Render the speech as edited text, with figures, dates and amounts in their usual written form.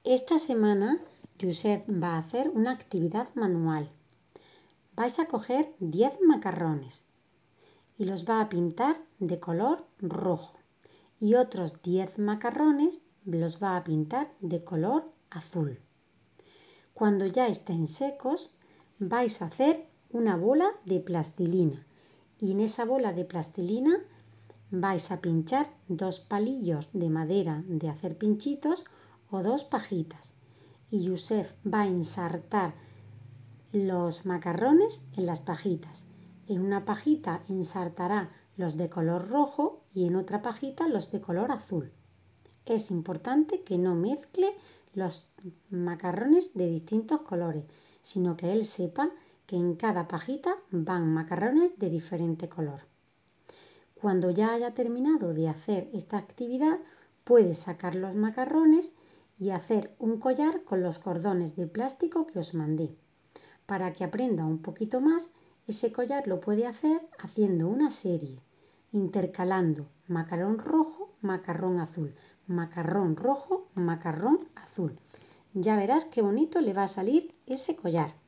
Esta semana Josep va a hacer una actividad manual. Vais a coger 10 macarrones y los va a pintar de color rojo y otros 10 macarrones los va a pintar de color azul. Cuando ya estén secos vais a hacer una bola de plastilina y en esa bola de plastilina vais a pinchar 2 palillos de madera de hacer pinchitos o 2 pajitas y Josep va a ensartar los macarrones en las pajitas. En una pajita ensartará los de color rojo y en otra pajita los de color azul. Es importante que no mezcle los macarrones de distintos colores, sino que él sepa que en cada pajita van macarrones de diferente color. Cuando ya haya terminado de hacer esta actividad, puede sacar los macarrones y hacer un collar con los cordones de plástico que os mandé. Para que aprenda un poquito más, ese collar lo puede hacer haciendo una serie, intercalando macarrón rojo, macarrón azul, macarrón rojo, macarrón azul. Ya verás qué bonito le va a salir ese collar.